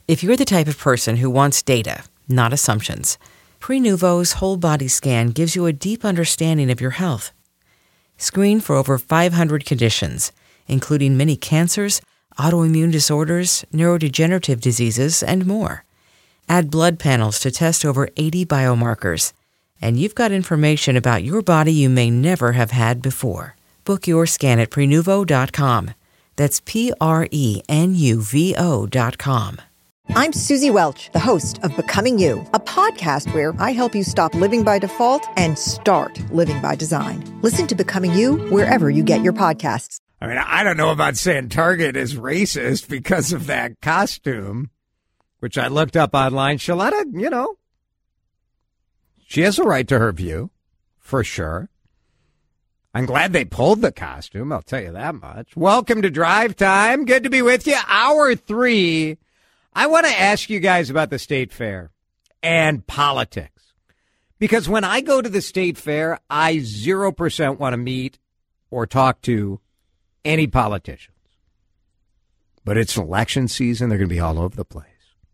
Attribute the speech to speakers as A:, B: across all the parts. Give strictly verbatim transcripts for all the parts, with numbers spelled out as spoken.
A: If you're the type of person who wants data, not assumptions, Prenuvo's whole body scan gives you a deep understanding of your health. Screen for over five hundred conditions, including many cancers, autoimmune disorders, neurodegenerative diseases, and more. Add blood panels to test over eighty biomarkers, and you've got information about your body you may never have had before. Book your scan at Prenuvo dot com. That's P R E N U V O dot com.
B: I'm Susie Welch, the host of Becoming You, a podcast where I help you stop living by default and start living by design. Listen to Becoming You wherever you get your podcasts.
C: I mean, I don't know about saying Target is racist because of that costume, which I looked up online. Shaletta, you know, she has a right to her view, for sure. I'm glad they pulled the costume, I'll tell you that much. Welcome to Drive Time. Good to be with you. Hour three. I want to ask you guys about the state fair and politics. Because when I go to the state fair, I zero percent want to meet or talk to any politicians. But it's election season. They're going to be all over the place.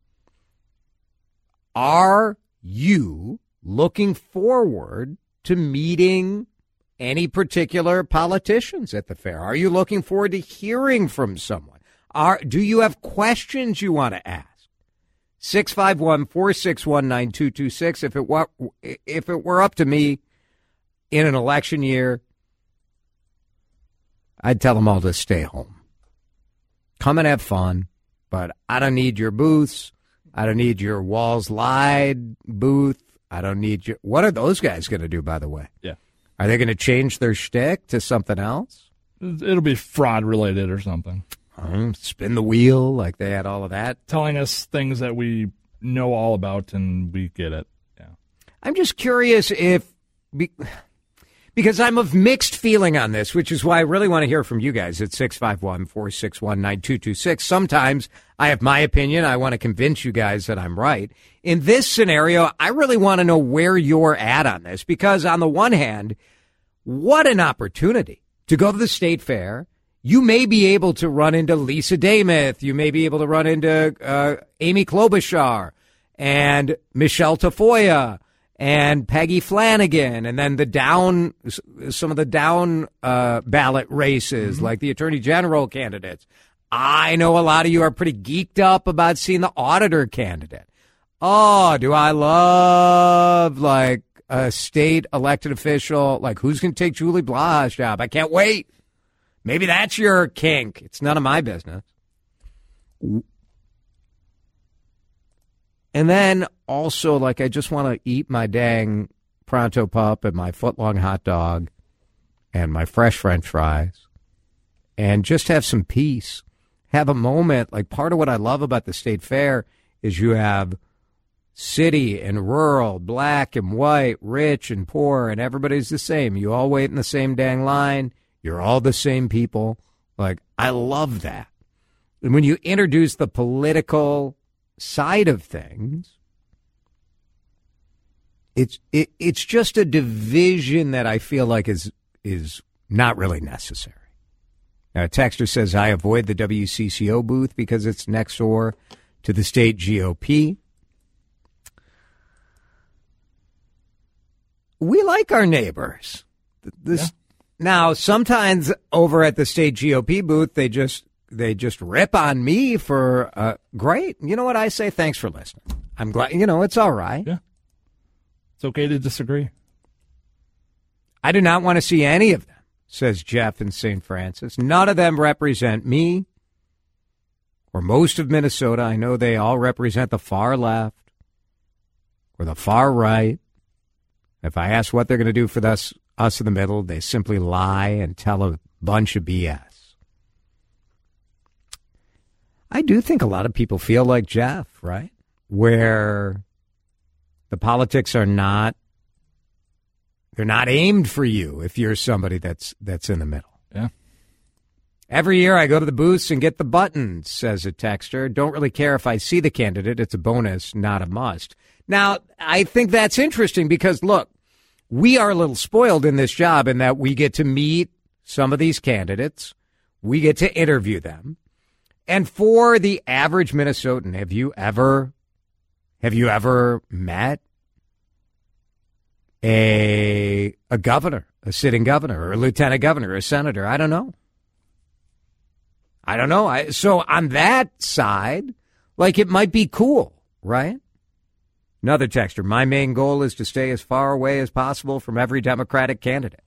C: Are you looking forward to meeting any particular politicians at the fair? Are you looking forward to hearing from someone? Are, do you have questions you want to ask? six five one, four six one, nine two two six. If it were, if it were up to me in an election year, I'd tell them all to stay home. Come and have fun, but I don't need your booths. I don't need your walls lied booth. I don't need your... What are those guys going to do, by the way?
D: Yeah.
C: Are they going to change their shtick to something else?
D: It'll be fraud related or something.
C: Um, spin the wheel like they had all of that.
D: Telling us things that we know all about and we get it. Yeah.
C: I'm just curious if, be, because I'm of mixed feeling on this, which is why I really want to hear from you guys at six five one, four six one, nine two two six. Sometimes I have my opinion. I want to convince you guys that I'm right. In this scenario, I really want to know where you're at on this, because on the one hand, what an opportunity to go to the state fair. You may be able to run into Lisa Damith. You may be able to run into uh, Amy Klobuchar and Michelle Tafoya and Peggy Flanagan, and then the down, some of the down uh, ballot races, mm-hmm. like the Attorney General candidates. I know a lot of you are pretty geeked up about seeing the auditor candidate. Oh, do I love like a state elected official? Like, who's going to take Julie Blah's job? I can't wait. Maybe that's your kink. It's none of my business. And then also, like, I just want to eat my dang Pronto Pup and my footlong hot dog and my fresh French fries and just have some peace. Have a moment. Like, part of what I love about the state fair is you have city and rural, black and white, rich and poor, and everybody's the same. You all wait in the same dang line. You're all the same people. Like, I love that. And when you introduce the political side of things, it's it, it's just a division that I feel like is is not really necessary. Now, a texter says, I avoid the W C C O booth because it's next door to the state G O P. We like our neighbors. This. Yeah. Now, sometimes over at the state G O P booth, they just they just rip on me for uh, great. You know what I say? Thanks for listening. I'm glad. You know, it's all right.
D: Yeah, it's okay to disagree.
C: I do not want to see any of them, says Jeff in Saint Francis. None of them represent me or most of Minnesota. I know they all represent the far left or the far right. If I ask what they're going to do for us. Us in the middle, they simply lie and tell a bunch of B S. I do think a lot of people feel like Jeff, right? Where the politics are not, they're not aimed for you if you're somebody that's that's in the middle.
D: Yeah.
C: Every year I go to the booths and get the buttons, says a texter. Don't really care if I see the candidate. It's a bonus, not a must. Now, I think that's interesting because, look, we are a little spoiled in this job in that we get to meet some of these candidates. We get to interview them. And for the average Minnesotan, have you ever, have you ever met a a governor, a sitting governor, or a lieutenant governor, or a senator? I don't know. I don't know. I, so on that side, like, it might be cool, right? Another texter, my main goal is to stay as far away as possible from every Democratic candidate.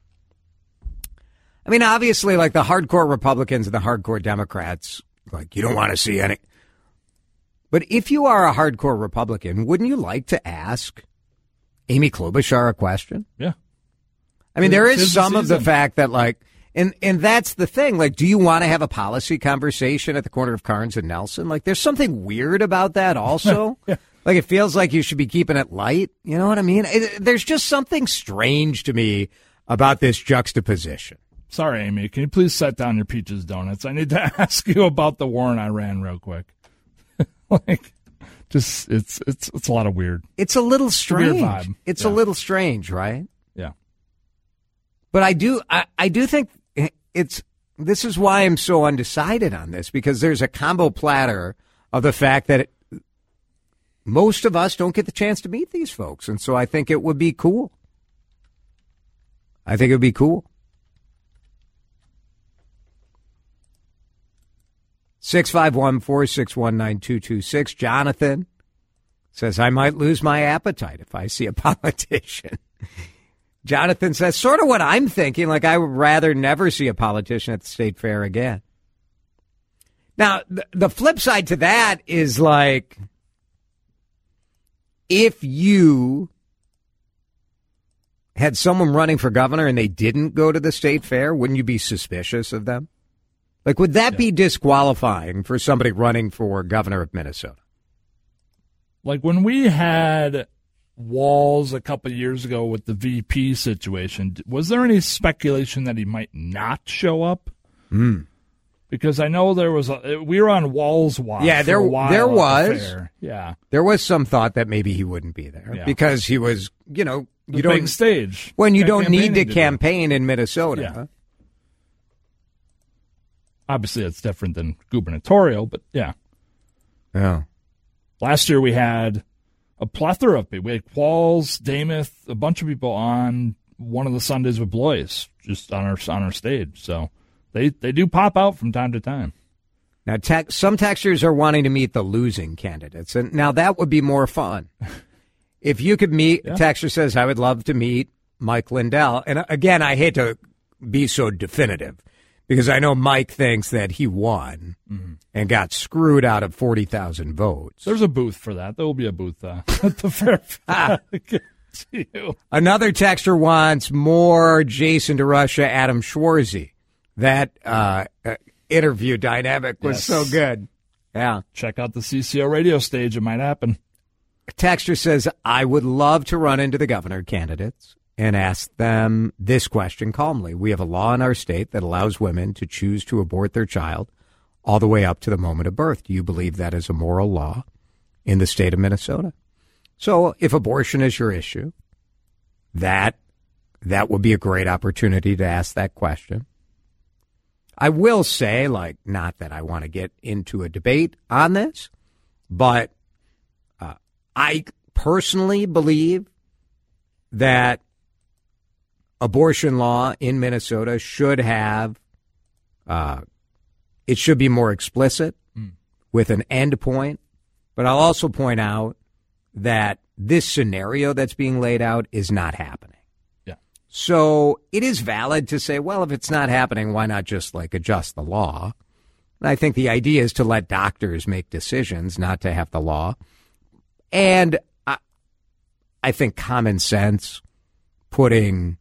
C: I mean, obviously, like, the hardcore Republicans and the hardcore Democrats, like, you don't want to see any. But if you are a hardcore Republican, wouldn't you like to ask Amy Klobuchar a question?
D: Yeah.
C: I mean, there is
D: Tis
C: some
D: the
C: of the
D: season.
C: fact that, like, and and that's the thing. Like, do you want to have a policy conversation at the corner of Carnes and Nelson? Like, there's something weird about that also.
D: Yeah.
C: Like, it feels like you should be keeping it light. You know what I mean? It, there's just something strange to me about this juxtaposition.
D: Sorry, Amy. Can you please set down your peaches donuts? I need to ask you about the war in Iran real quick. Like, just it's it's it's a lot of weird.
C: It's a little strange.
D: Weird vibe.
C: It's
D: Yeah.
C: a little strange, right?
D: Yeah.
C: But I do, I, I do think it's, this is why I'm so undecided on this, because there's a combo platter of the fact that it, most of us don't get the chance to meet these folks. And so I think it would be cool. I think it would be cool. six five one, four six one, nine two two six. Jonathan says, I might lose my appetite if I see a politician. Jonathan says, sort of what I'm thinking, like, I would rather never see a politician at the state fair again. Now, the, the flip side to that is, like, if you had someone running for governor and they didn't go to the state fair, wouldn't you be suspicious of them? Like, would that
D: Yeah.
C: be disqualifying for somebody running for governor of Minnesota?
D: Like when we had Walz a couple of years ago with the V P situation, was there any speculation that he might not show up?
C: Mm.
D: Because I know there was a, we were on Walz watch.
C: Yeah, there
D: for a while
C: there
D: at the
C: was.
D: fair. Yeah,
C: There was some thought that maybe he wouldn't be there
D: Yeah.
C: because he was, you know,
D: the
C: you
D: big
C: don't
D: stage
C: when you
D: Got
C: don't need to
D: campaigning do.
C: campaign in Minnesota.
D: Yeah. Obviously, it's different than gubernatorial, but yeah.
C: Yeah.
D: Last year we had a plethora of people. We had Qualls, Damath, a bunch of people on one of the Sundays with Blois, just on our on our stage. So they they do pop out from time to time.
C: Now, te- some texters are wanting to meet the losing candidates, and now that would be more fun. If you could meet,
D: Yeah.
C: texter says, I would love to meet Mike Lindell. And again, I hate to be so definitive because I know Mike thinks that he won
D: Mm-hmm.
C: and got screwed out of forty thousand votes.
D: There's a booth for that. There will be a booth uh, at the fair.
C: Ah.
D: I guarantee you.
C: Another texter wants more Jason DeRusha, Adam Schwarzy. That uh, uh, interview dynamic was
D: Yes.
C: so good. Yeah.
D: Check out the C C O radio stage. It might happen.
C: Texter says, I would love to run into the governor candidates and ask them this question calmly. We have a law in our state that allows women to choose to abort their child all the way up to the moment of birth. Do you believe that is a moral law in the state of Minnesota? So if abortion is your issue, that that would be a great opportunity to ask that question. I will say, like, not that I want to get into a debate on this, but uh, I personally believe that abortion law in Minnesota should have, uh, it should be more explicit
D: Mm.
C: with an end point. But I'll also point out that this scenario that's being laid out is not happening.
D: Yeah.
C: So it is valid to say, well, if it's not happening, why not just like adjust the law? And I think the idea is to let doctors make decisions, not to have the law. And I, I think common sense, putting,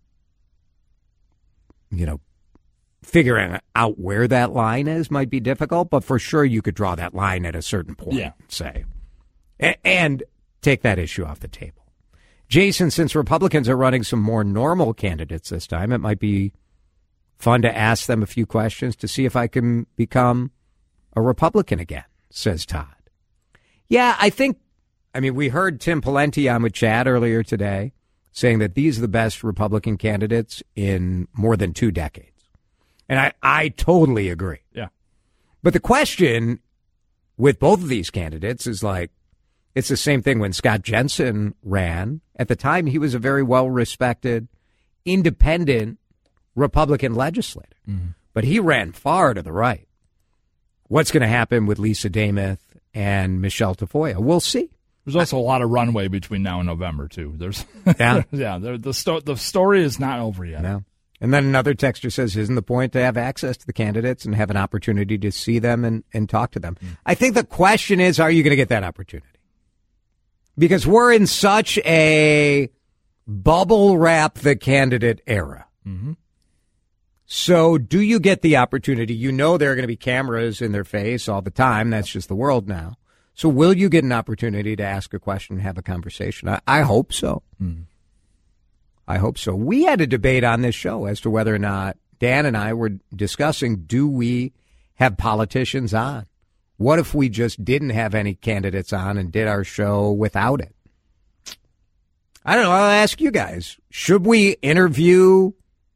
C: you know, figuring out where that line is might be difficult, but for sure you could draw that line at a certain point,
D: Yeah.
C: say, and, and take that issue off the table. Jason, since Republicans are running some more normal candidates this time, it might be fun to ask them a few questions to see if I can become a Republican again, says Todd. Yeah, I think, I mean, we heard Tim Pawlenty on with Chad earlier today saying that these are the best Republican candidates in more than two decades. And I, I totally agree.
D: Yeah.
C: But the question with both of these candidates is like, it's the same thing when Scott Jensen ran. At the time, he was a very well-respected, independent Republican legislator. Mm-hmm. But he ran far to the right. What's going to happen with Lisa Dameth and Michelle Tafoya? We'll see.
D: There's also a lot of runway between now and November, too. There's,
C: yeah,
D: yeah. The sto- the story is not over yet.
C: No. And then another texter says, isn't the point to have access to the candidates and have an opportunity to see them and, and talk to them? Mm. I think the question is, are you going to get that opportunity? Because we're in such a bubble wrap the candidate era.
D: Mm-hmm.
C: So do you get the opportunity? You know there are going to be cameras in their face all the time. That's just the world now. So will you get an opportunity to ask a question and have a conversation? I, I hope so.
D: Mm-hmm.
C: I hope so. We had a debate on this show as to whether or not Dan and I were discussing, do we have politicians on? What if we just didn't have any candidates on and did our show without it? I don't know. I'll ask you guys. Should we interview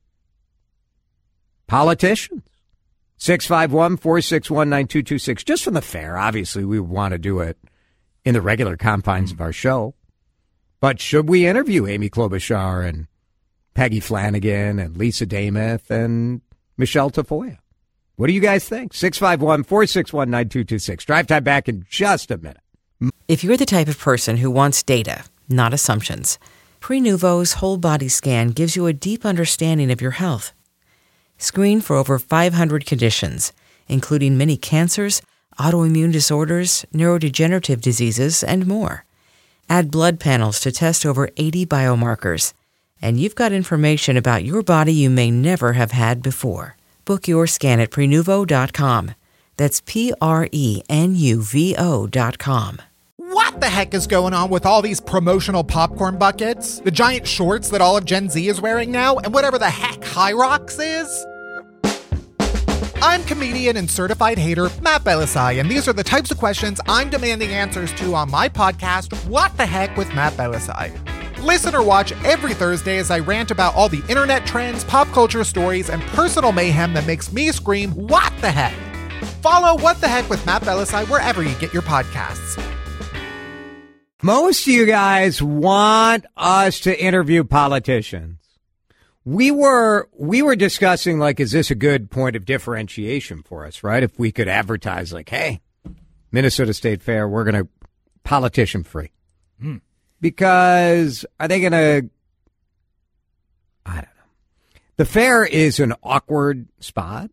C: politicians? six five one, four six one, nine two two six. Just from the fair. Obviously, we want to do it in the regular confines of our show. But should we interview Amy Klobuchar and Peggy Flanagan and Lisa Dameth and Michelle Tafoya? What do you guys think? six five one, four six one, nine two two six. Drive time back in just a minute.
A: If you're the type of person who wants data, not assumptions, Prenuvo's whole body scan gives you a deep understanding of your health. Screen for over five hundred conditions, including many cancers, autoimmune disorders, neurodegenerative diseases, and more. Add blood panels to test over eighty biomarkers, and you've got information about your body you may never have had before. Book your scan at Prenuvo dot com. That's P R E N U V O dot com.
E: What the heck is going on with all these promotional popcorn buckets, the giant shorts that all of Gen Z is wearing now, and whatever the heck High Rocks is? I'm comedian and certified hater Matt Belisai, and these are the types of questions I'm demanding answers to on my podcast, What the Heck with Matt Belisai. Listen or watch every Thursday as I rant about all the internet trends, pop culture stories, and personal mayhem that makes me scream, what the heck? Follow What the Heck with Matt Belisai wherever you get your podcasts.
C: Most of you guys want us to interview politicians. We were we were discussing, like, is this a good point of differentiation for us, right? If we could advertise, like, hey, Minnesota State Fair, we're going to politician free.
D: Hmm.
C: Because are they going to, I don't know. The fair is an awkward spot.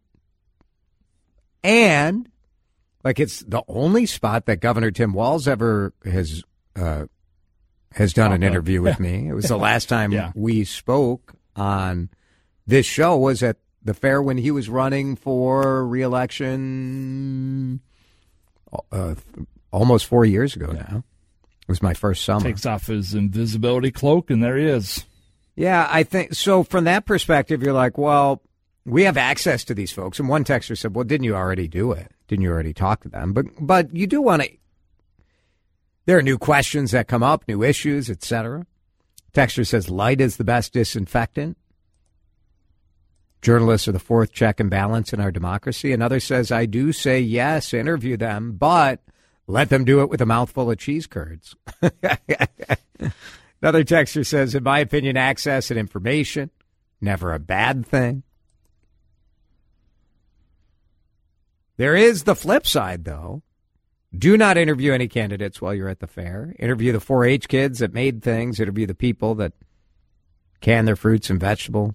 C: And, like, it's the only spot that Governor Tim Walz ever has uh, has done an interview with me. It was the last time
D: yeah.
C: we spoke on this show was at the fair when he was running for re-election uh, almost four years ago yeah. now. It was my first summer.
D: Takes off his invisibility cloak, and there he is.
C: Yeah, I think so. From that perspective, you're like, well, we have access to these folks. And one texter said, well, didn't you already do it? Didn't you already talk to them? But but you do want to. There are new questions that come up, new issues, et cetera. Texter says, light is the best disinfectant. Journalists are the fourth check and balance in our democracy. Another says, I do say yes, interview them, but let them do it with a mouthful of cheese curds. Another texter says, in my opinion, access and information, never a bad thing. There is the flip side, though. Do not interview any candidates while you're at the fair. Interview the four H kids that made things. Interview the people that can their fruits and vegetables.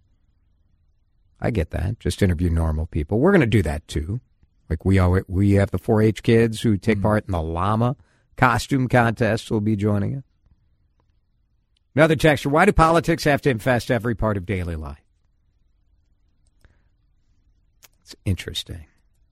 C: I get that. Just interview normal people. We're going to do that, too. Like we always, we have the four H kids who take mm-hmm. part in the llama costume contest will be joining us. Another texture, why do politics have to infest every part of daily life? It's interesting.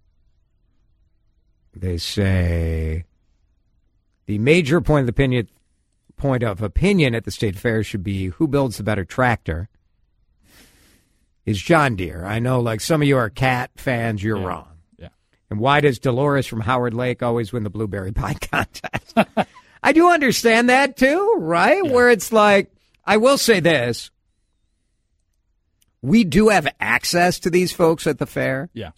C: They say the major point of opinion, point of opinion at the state fair should be who builds the better tractor. Is John Deere. I know, like, some of you are cat fans. You're
D: yeah.
C: wrong.
D: Yeah.
C: And why does Dolores from Howard Lake always win the blueberry pie contest? I do understand that, too, right? Yeah. Where it's like, I will say this. We do have access to these folks at the fair.
D: Yeah.
C: So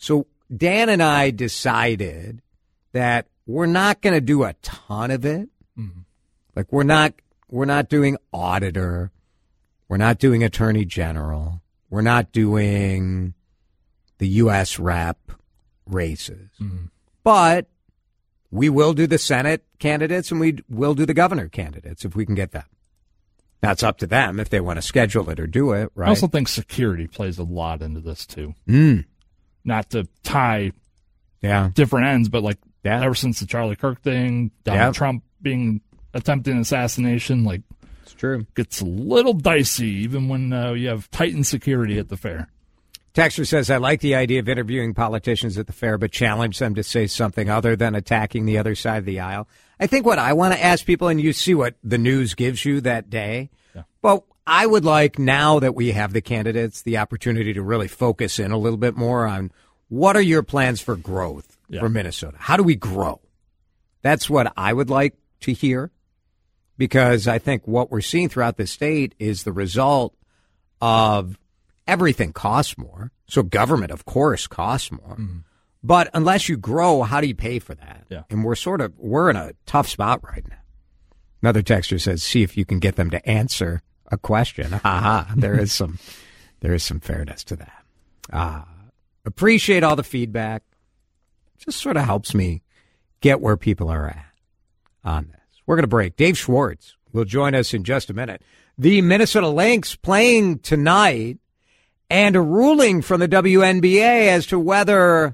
C: Dan and I decided that we're not going to do a ton of it. Mm-hmm. Like we're not we're not doing auditor. We're not doing attorney general. We're not doing the U S rep races. Mm-hmm. But we will do the Senate candidates and we will do the governor candidates if we can get them. That's up to them if they want to schedule it or do it, right?
D: I also think security plays a lot into this, too.
C: Mm.
D: Not to tie
C: yeah.
D: different ends, but like
C: yeah.
D: ever since the Charlie Kirk thing, Donald
C: yeah.
D: Trump being attempting assassination, like
C: it's true.
D: Gets a little dicey even when uh, you have tightened security at the fair.
C: Texter says, I like the idea of interviewing politicians at the fair, but challenge them to say something other than attacking the other side of the aisle. I think what I want to ask people, and you see what the news gives you that day, yeah. but I would like, now that we have the candidates, the opportunity to really focus in a little bit more on what are your plans for growth yeah. for Minnesota? How do we grow? That's what I would like to hear, because I think what we're seeing throughout the state is the result of everything costs more. So government, of course, costs more. Mm-hmm. But unless you grow, how do you pay for that?
D: Yeah.
C: And we're sort of, we're in a tough spot right now. Another texter says, see if you can get them to answer a question. Haha. There is some, there is some fairness to that. Uh, appreciate all the feedback. Just sort of helps me get where people are at on this. We're going to break. Dave Schwartz will join us in just a minute. The Minnesota Lynx playing tonight, and a ruling from the W N B A as to whether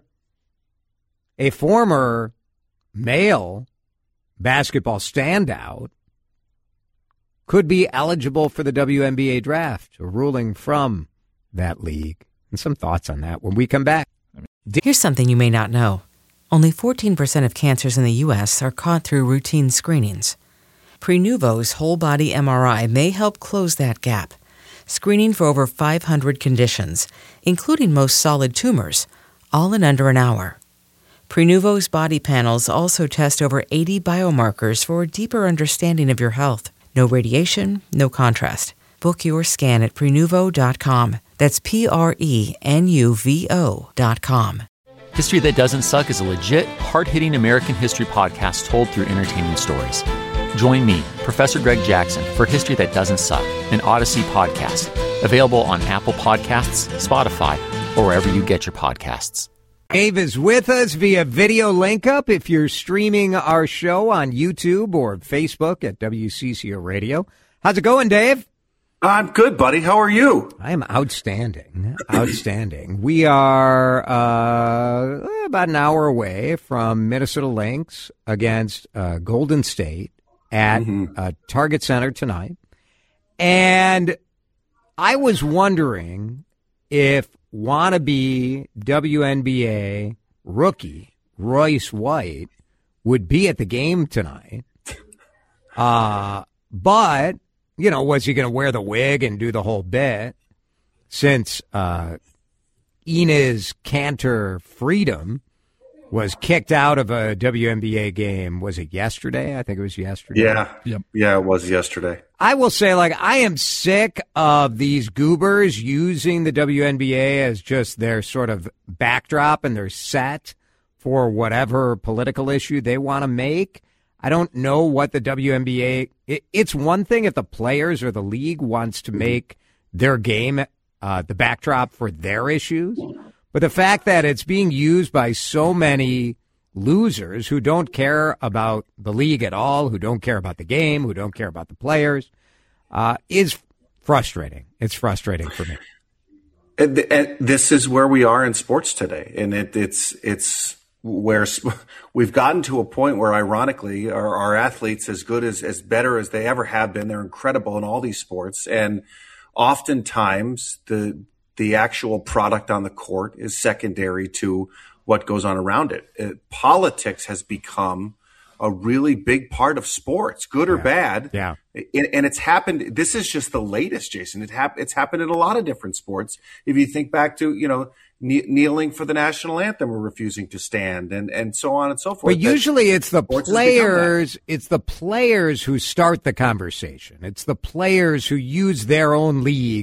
C: a former male basketball standout could be eligible for the W N B A draft. A ruling from that league. And some thoughts on that when we come back.
A: Here's something you may not know. Only fourteen percent of cancers in the U S are caught through routine screenings. Prenuvo's whole-body M R I may help close that gap, screening for over five hundred conditions, including most solid tumors, all in under an hour. Prenuvo's body panels also test over eighty biomarkers for a deeper understanding of your health. No radiation, no contrast. Book your scan at prenuvo dot com. That's P R E N U V O dot com.
F: History That Doesn't Suck is a legit, hard-hitting American history podcast told through entertaining stories. Join me, Professor Greg Jackson, for History That Doesn't Suck, an Odyssey podcast. Available on Apple Podcasts, Spotify, or wherever you get your podcasts.
C: Dave is with us via video link up if you're streaming our show on YouTube or Facebook at W C C O Radio. How's it going, Dave?
G: I'm good, buddy. How are you?
C: I am outstanding. Outstanding. We are uh, about an hour away from Minnesota Lynx against uh, Golden State at mm-hmm. uh, Target Center tonight. And I was wondering if wannabe W N B A rookie Royce White would be at the game tonight. Uh, but, you know, was he going to wear the wig and do the whole bit? Since uh, Enes Kanter Freedom was kicked out of a W N B A game. Was it yesterday? I think it was yesterday.
G: Yeah. Yep. Yeah, it was yesterday.
C: I will say, like, I am sick of these goobers using the W N B A as just their sort of backdrop and their set for whatever political issue they want to make. I don't know what the W N B A it, – it's one thing if the players or the league wants to make their game uh, the backdrop for their issues. But the fact that it's being used by so many losers who don't care about the league at all, who don't care about the game, who don't care about the players, uh, is frustrating. It's frustrating for me.
G: And, and this is where we are in sports today. And it, it's it's where we've gotten to a point where, ironically, our, our athletes, as good as, as better as they ever have been, they're incredible in all these sports. And oftentimes the the actual product on the court is secondary to what goes on around it. it politics has become a really big part of sports, good or
C: yeah.
G: bad.
C: Yeah.
G: And, and it's happened. This is just the latest, Jason. It hap- it's happened in a lot of different sports. If you think back to, you know, kne- kneeling for the national anthem or refusing to stand and, and so on and so forth.
C: But usually it's the players, it's the players who start the conversation. It's the players who use their own league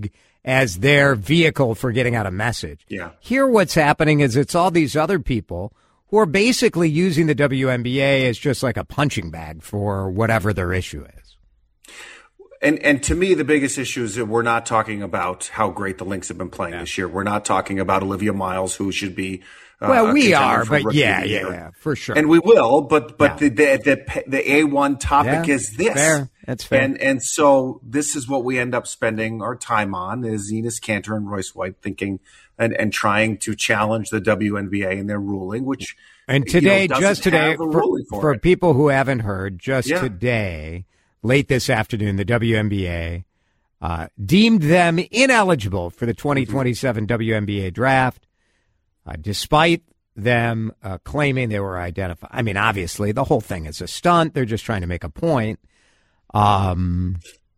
C: as their vehicle for getting out a message.
G: Yeah.
C: Here what's happening is it's all these other people who are basically using the W N B A as just like a punching bag for whatever their issue is.
G: And and to me, the biggest issue is that we're not talking about how great the Lynx have been playing
C: yeah.
G: this year. We're not talking about Olivia Miles, who should be uh,
C: well, we
G: a
C: are,
G: for
C: but yeah,
G: yeah,
C: yeah, for sure,
G: and we will. But but
C: yeah.
G: the, the the the A one topic
C: yeah,
G: is this.
C: Fair. That's fair.
G: And and so this is what we end up spending our time on: is Enos Kanter and Royce White thinking and and trying to challenge the W N B A in their ruling, which
C: and today,
G: you know,
C: just today,
G: for,
C: for, for people who haven't heard, just yeah. today, late this afternoon, the W N B A uh, deemed them ineligible for the twenty twenty-seven mm-hmm. W N B A draft, uh, despite them uh, claiming they were identified. I mean, obviously, the whole thing is a stunt. They're just trying to make a point. Um,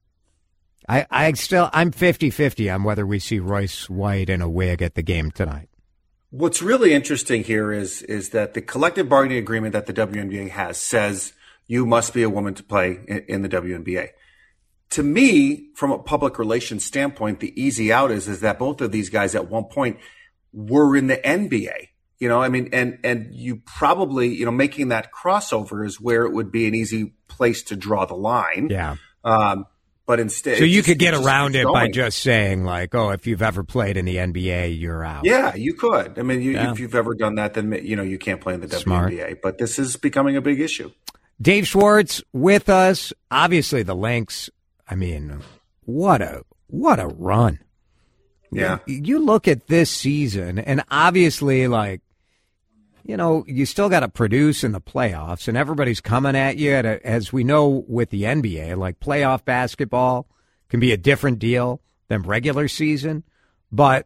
C: I, I still, I'm fifty-fifty on whether we see Royce White in a wig at the game tonight.
G: What's really interesting here is is that the collective bargaining agreement that the W N B A has says you must be a woman to play in, in the W N B A. To me, from a public relations standpoint, the easy out is is that both of these guys at one point were in the N B A. You know, I mean, and and you probably, you know, making that crossover is where it would be an easy place to draw the line.
C: Yeah.
G: Um, but instead,
C: so you
G: just,
C: could get around it
G: going.
C: by just saying like, oh, if you've ever played in the N B A, you're out.
G: Yeah, you could. I mean, you,
C: yeah.
G: if you've ever done that, then you know you can't play in the
C: Smart.
G: W N B A. But this is becoming a big issue.
C: Dave Schwartz with us. Obviously, the Lynx. I mean, what a what a run.
G: Yeah.
C: You, you look at this season, and obviously, like, you know, you still got to produce in the playoffs, and everybody's coming at you. At a, as we know with the N B A, like playoff basketball can be a different deal than regular season. But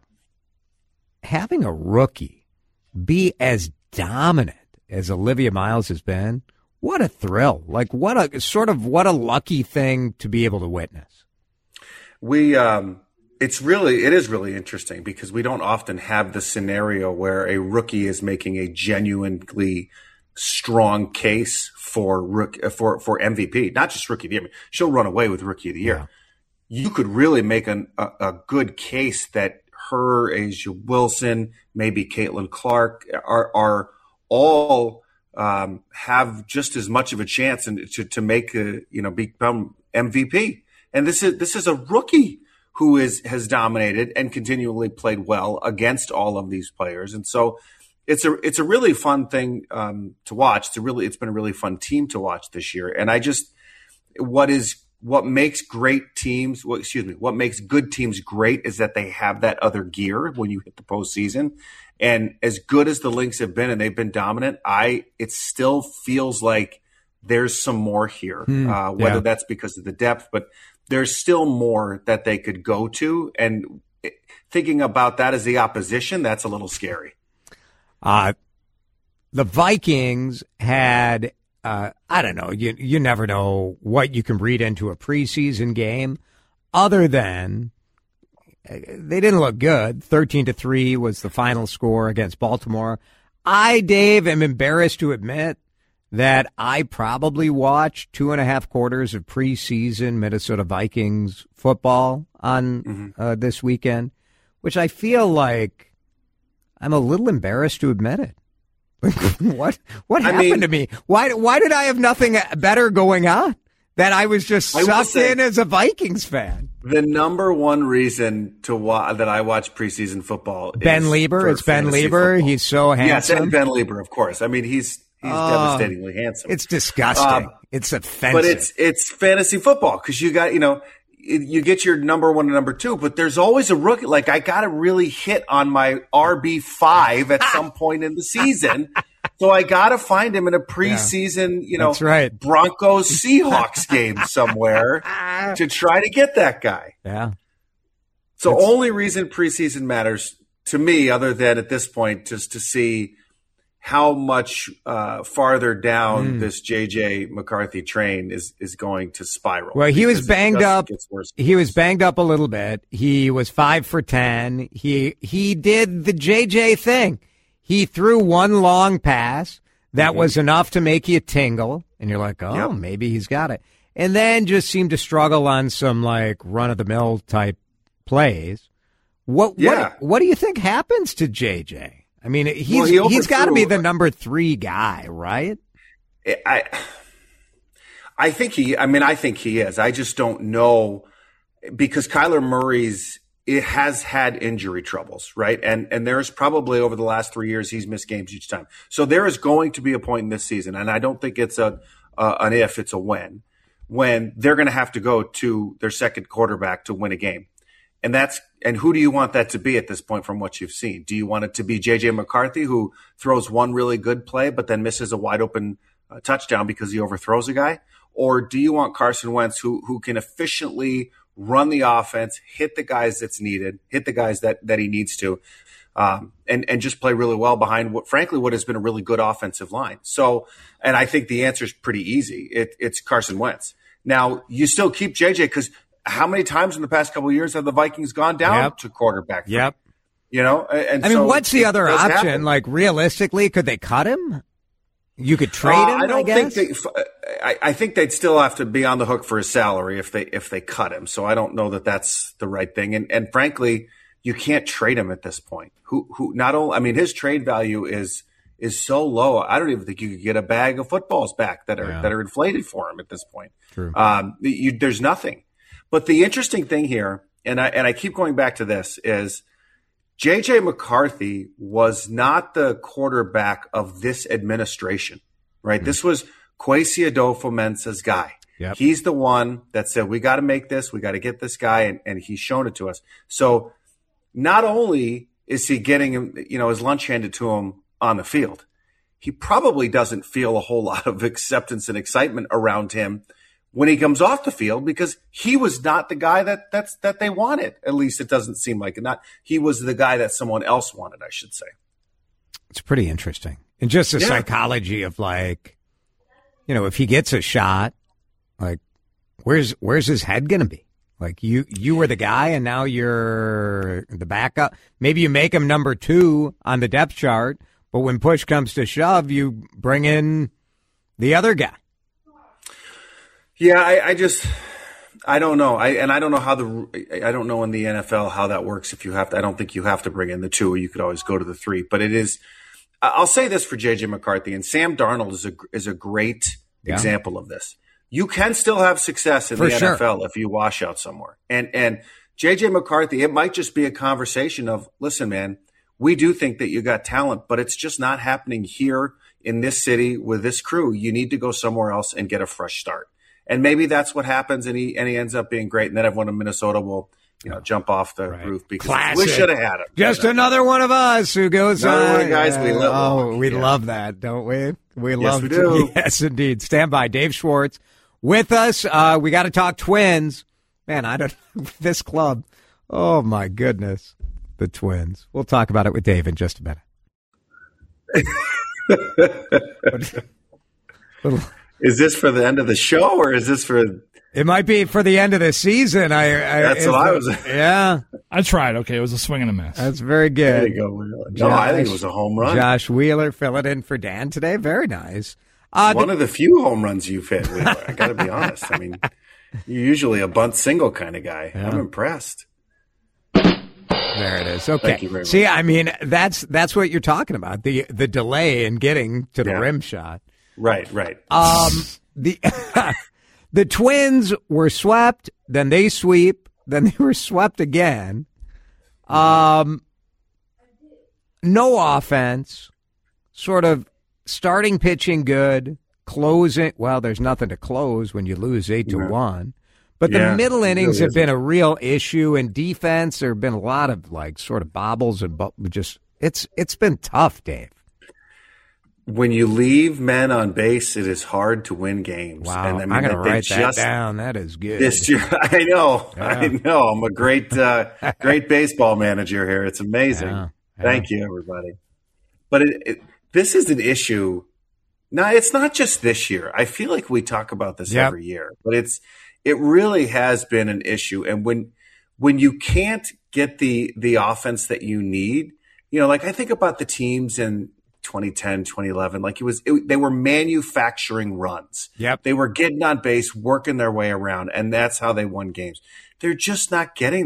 C: having a rookie be as dominant as Olivia Miles has been, what a thrill. Like, what a sort of what a lucky thing to be able to witness.
G: We, um, It's really, it is really interesting because we don't often have the scenario where a rookie is making a genuinely strong case for rook, for, for M V P, not just rookie of the year. I mean, she'll run away with rookie of the year. Yeah. You could really make an, a, a good case that her, Asia Wilson, maybe Caitlin Clark are, are all, um, have just as much of a chance and to, to make a, you know, become M V P. And this is, this is a rookie who is has dominated and continually played well against all of these players, and so it's a it's a really fun thing um, to watch. It's a really it's been a really fun team to watch this year, and I just what is what makes great teams. Well, excuse me, what makes good teams great is that they have that other gear when you hit the postseason. And as good as the Lynx have been, and they've been dominant, I it still feels like there's some more here.
C: Hmm,
G: uh, whether
C: yeah.
G: that's because of the depth, but there's still more that they could go to. And thinking about that as the opposition, that's a little scary.
C: Uh, the Vikings had, uh, I don't know, you, you never know what you can read into a preseason game other than they didn't look good. thirteen to three was the final score against Baltimore. I, Dave, am embarrassed to admit that I probably watched two and a half quarters of preseason Minnesota Vikings football on mm-hmm. uh, this weekend, which I feel like I'm a little embarrassed to admit it. what what happened I mean, to me? Why why did I have nothing better going on? That I was just sucked say, in as a Vikings fan.
G: The number one reason to wa- that I watch preseason football is
C: Ben Lieber. It's Ben Lieber.
G: Football.
C: He's so handsome.
G: Yes, and Ben Lieber, of course. I mean, he's he's uh, devastatingly handsome.
C: It's disgusting. Um, it's offensive.
G: But it's it's fantasy football because you got you know you get your number one and number two, but there's always a rookie. Like I got to really hit on my R B five at some point in the season. So I got to find him in a preseason, yeah, you know,
C: right.
G: Broncos Seahawks game somewhere to try to get that guy.
C: Yeah.
G: So
C: that's...
G: only reason preseason matters to me, other than at this point, just to see how much uh, farther down mm. this J J McCarthy train is is going to spiral.
C: Well, he was banged up. He was banged up a little bit. He was five for ten. He he did the J J thing. He threw one long pass that mm-hmm. was enough to make you tingle, and you're like, oh, yep. maybe he's got it. And then just seemed to struggle on some, like, run-of-the-mill type plays. What
G: Yeah.
C: what what do you think happens to J J? I mean, he's
G: Well, he
C: he's got to be
G: overthrew-
C: the number three guy, right?
G: I, I think he. I mean, I think he is. I just don't know because Kyler Murray's it has had injury troubles, right? And and there's probably over the last three years he's missed games each time. So there is going to be a point in this season, and I don't think it's a uh, an if, it's a when, when they're going to have to go to their second quarterback to win a game. And that's and who do you want that to be at this point from what you've seen? Do you want it to be J J McCarthy, who throws one really good play but then misses a wide open uh, touchdown because he overthrows a guy? Or do you want Carson Wentz, who who can efficiently run the offense, hit the guys that's needed, hit the guys that that he needs to, um, and and just play really well behind what, frankly, what has been a really good offensive line? So, and I think the answer is pretty easy. It, it's Carson Wentz. Now you still keep J J because. How many times in the past couple of years have the Vikings gone down
C: Yep.
G: to quarterback?
C: Yep.
G: You know, and
C: I mean,
G: so
C: what's the
G: it
C: other
G: does
C: option?
G: happen.
C: Like, realistically, could they cut him? You could trade
G: Uh,
C: him,
G: I don't
C: I guess?
G: think they. I, I think they'd still have to be on the hook for his salary if they if they cut him. So I don't know that that's the right thing. And and frankly, you can't trade him at this point. Who who not only? I mean, his trade value is is so low. I don't even think you could get a bag of footballs back that are
C: Yeah.
G: that are inflated for him at this point.
C: True.
G: Um, you, there's nothing. But the interesting thing here, and I and I keep going back to this, is J J McCarthy was not the quarterback of this administration, right? Mm-hmm. This was Kwesi Adolfo-Mensah's guy.
C: Yep.
G: He's the one that said, we got to make this, we got to get this guy, and, and he's shown it to us. So not only is he getting him, you know, his lunch handed to him on the field, he probably doesn't feel a whole lot of acceptance and excitement around him when he comes off the field, because he was not the guy that that's that they wanted. At least it doesn't seem like it. Not he was the guy that someone else wanted, I should say.
C: It's pretty interesting. And just the
G: Yeah.
C: psychology of, like, you know, if he gets a shot, like, where's where's his head going to be? Like, you you were the guy, and now you're the backup. Maybe you make him number two on the depth chart, but when push comes to shove, you bring in the other guy.
G: Yeah, I, I just, I don't know. I and I don't know how the, I don't know in the N F L how that works. If you have to, I don't think you have to bring in the two, or you could always go to the three. But it is, I'll say this for J J McCarthy, and Sam Darnold is a is a great
C: Yeah.
G: example of this. You can still have success in
C: For
G: the
C: sure.
G: N F L if you wash out somewhere. And and J J McCarthy, it might just be a conversation of, listen, man, we do think that you got talent, but it's just not happening here in this city with this crew. You need to go somewhere else and get a fresh start. And maybe that's what happens, and he and he ends up being great. And then everyone in Minnesota will, you know, jump off the
C: Right.
G: roof because
C: Classic.
G: we should have had him.
C: Just
G: But, uh,
C: another one of us who goes
G: Another
C: on.
G: one of the guys we love.
C: Oh, we
G: Yeah.
C: love that, don't we? We love
G: we
C: to-
G: do.
C: Yes, indeed. Stand by. Dave Schwartz with us. Uh, we got to talk Twins. Man, I don't this club. Oh, my goodness. The Twins. We'll talk about it with Dave in just a minute. Little,
G: Is this for the end of the show, or is this for?
C: it might be for the end of the season. I, I
G: That's
C: is
G: what I
C: the-
G: was-
C: Yeah,
D: I tried. Okay, it was a swing and a miss.
C: that's very good.
G: There you go. Wheeler. No, I think it was a home run.
C: Josh Wheeler filling in for Dan today. Very nice. Uh,
G: One
C: the-
G: of the few home runs you've hit, Wheeler. I got to be honest. I mean, you're usually a bunt single kind of guy. I'm impressed.
C: There it is. Okay.
G: Thank you very much.
C: See, I mean, that's that's what you're talking about. The the delay in getting to the
G: Yeah.
C: rim shot.
G: Right, right.
C: Um the the Twins were swept, then they sweep, then they were swept again. Um no offense, sort of starting pitching good, closing well, there's nothing to close when you lose eight to
G: Yeah.
C: one. But
G: Yeah,
C: the middle
G: it
C: innings
G: really
C: have
G: isn't.
C: been a real issue in defense. There have been a lot of, like, sort of bobbles and bu- just it's it's been tough, Dave.
G: When you leave men on base, it is hard to win games.
C: Wow,
G: And I mean,
C: I'm going to
G: they
C: write that
G: just-
C: down. That is good.
G: This year, I know,
C: Yeah.
G: I know. I'm a great, uh, great baseball manager here. It's amazing.
C: Yeah, yeah.
G: Thank you, everybody. But it, it, this is an issue. Now, it's not just this year. I feel like we talk about this
C: Yep.
G: every year, but it's it really has been an issue. And when when you can't get the the offense that you need, you know, like I think about the teams in twenty ten, twenty eleven, like it was, it, they were manufacturing runs.
C: Yep.
G: They were getting on base, working their way around, and that's how they won games. They're just not getting that.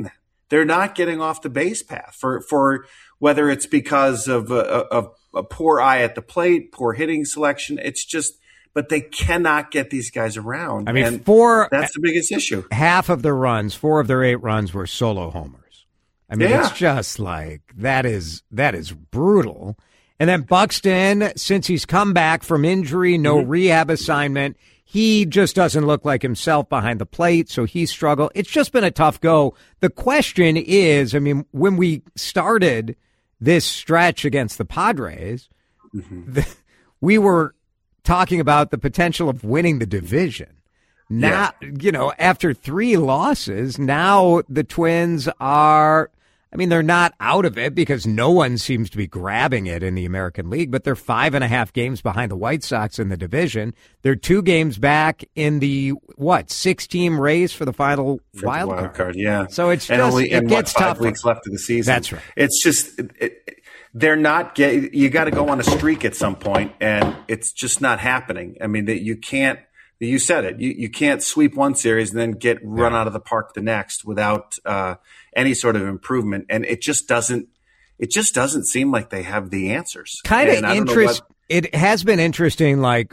G: they're not getting off the base path for, for whether it's because of a, of a poor eye at the plate, poor hitting selection. It's just, but they cannot get these guys around.
C: I mean,
G: and
C: four,
G: that's the biggest issue.
C: Half of their runs, four of their eight runs were solo homers. I mean,
G: yeah.
C: it's just like, that is, that is brutal. And then Buxton, since he's come back from injury, no mm-hmm. rehab assignment, he just doesn't look like himself behind the plate, so he struggled. It's just been a tough go. The question is, I mean, when we started this stretch against the Padres, mm-hmm. the, we were talking about the potential of winning the division. Now, yeah. you know, after three losses, now the Twins are, I mean, they're not out of it because no one seems to be grabbing it in the American League, but they're five and a half games behind the White Sox in the division. They're two games back in the, what, six-team race for the final
G: for
C: wild,
G: the wild
C: card.
G: card. Yeah.
C: So it's
G: and
C: just,
G: only,
C: it
G: and
C: gets
G: what, five
C: tougher.
G: weeks left of the season.
C: That's right.
G: It's just, it, it, they're not getting, you got to go on a streak at some point, and it's just not happening. I mean, that you can't, you said it, you, you can't sweep one series and then get run yeah. out of the park the next without, uh, any sort of improvement, and it just doesn't. It just doesn't seem like they have the answers.
C: Kind of interest. What... It has been interesting, like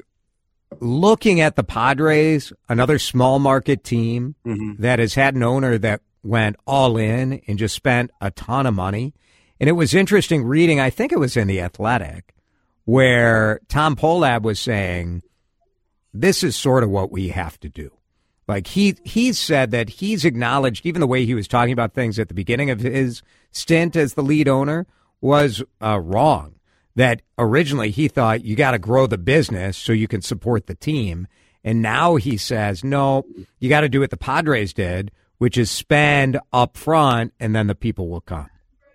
C: looking at the Padres, another small market team mm-hmm. that has had an owner that went all in and just spent a ton of money. And it was interesting reading. I think it was in The Athletic, where Tom Polab was saying, "This is sort of what we have to do." Like he he's said that he's acknowledged, even the way he was talking about things at the beginning of his stint as the lead owner was uh, wrong. That originally he thought you got to grow the business so you can support the team. And now he says, no, you got to do what the Padres did, which is spend up front and then the people will come.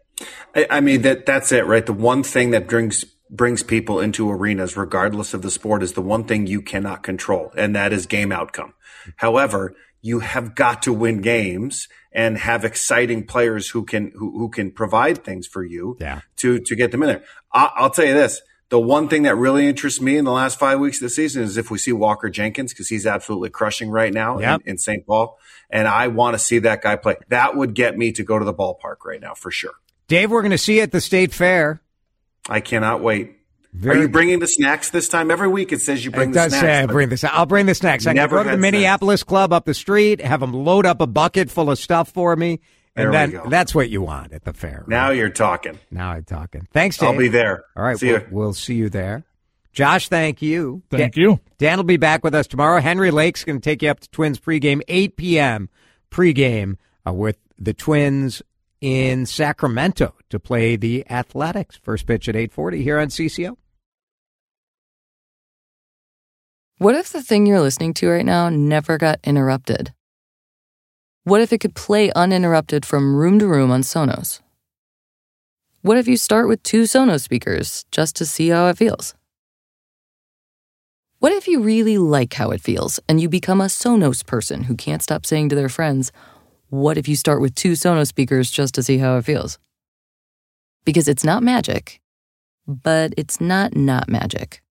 G: I, I mean, that that's it, right? The one thing that brings brings people into arenas, regardless of the sport, is the one thing you cannot control, and that is game outcome. However, you have got to win games and have exciting players who can who, who can provide things for you
C: yeah.
G: to to get them in there. I, I'll tell you this: the one thing that really interests me in the last five weeks of the season is if we see Walker Jenkins, because he's absolutely crushing right now
C: yep.
G: in, in Saint Paul, and I want to see that guy play. That would get me to go to the ballpark right now for sure.
C: Dave, we're going to see you at the State Fair.
G: I cannot wait.
C: Very
G: Are you bringing the snacks this time? Every week it says you bring
C: it
G: the
C: does
G: snacks.
C: Say I bring the, I'll bring the snacks. I can go to the Minneapolis snacks. Club up the street, have them load up a bucket full of stuff for me, and
G: there
C: then that's what you want at the fair. Right?
G: Now you're talking.
C: Now I'm talking. Thanks, Dave.
G: I'll be there.
C: All right,
G: see
C: we'll,
G: you.
C: we'll see you there. Josh, thank you.
D: Thank
C: Dan,
D: you.
C: Dan will be back with us tomorrow. Henry Lake's going to take you up to Twins pregame, eight p.m. pregame uh, with the Twins in Sacramento to play the Athletics. First pitch at eight forty here on C C O.
H: What if the thing you're listening to right now never got interrupted? What if it could play uninterrupted from room to room on Sonos? What if you start with two Sonos speakers just to see how it feels? What if you really like how it feels and you become a Sonos person who can't stop saying to their friends, what if you start with two Sonos speakers just to see how it feels? Because it's not magic, but it's not not magic.